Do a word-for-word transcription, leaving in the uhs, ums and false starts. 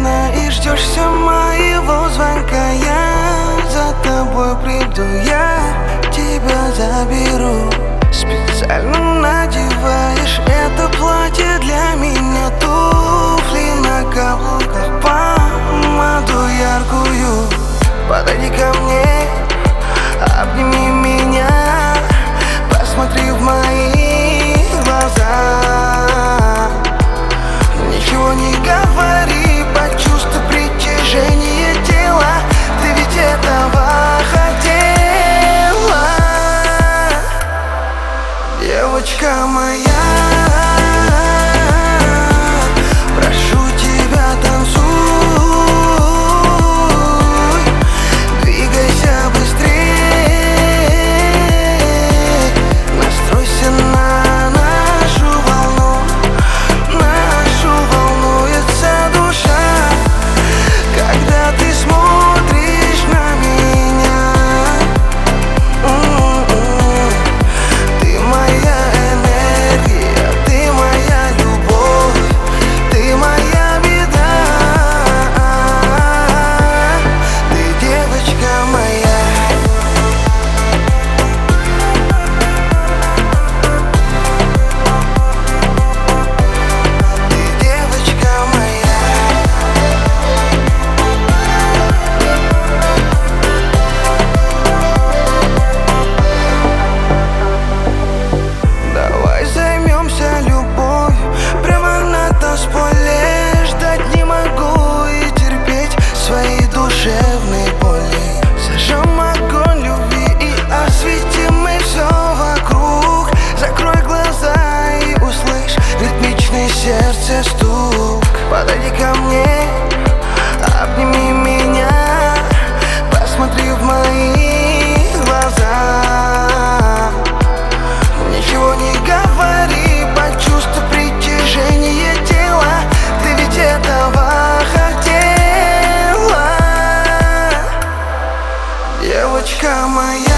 одна и ждешь все моего звонка. Я за тобой приду, я тебя заберу. Специально надеваешь это платье для меня, туфли на каблуках, помаду яркую. Подойди ко мне, обними меня, посмотри в мои глаза. Ничего не говори, почувствуй притяжение тела. Ты ведь этого хотела, девочка моя. Прошу тебя, танцуй, двигайся быстрее, настройся на нашу волну. Нашу волнуется душа, когда ты смотришь на меня. М-м-м. Ты моя энергия, ты моя любовь, ты моя беда. Ты девочка моя. Ты девочка моя. Давай займемся любовью прямо на танцполе. Ждать не могу и терпеть свои душевные боли. Зажжем огонь любви и осветим мы все вокруг. Закрой глаза и услышь ритмичный сердце стук. Подойди ко мне, обними меня, посмотри в мои глаза. Ничего не говори, почувствуй притяжение тела. Ты ведь этого хотела, девочка моя.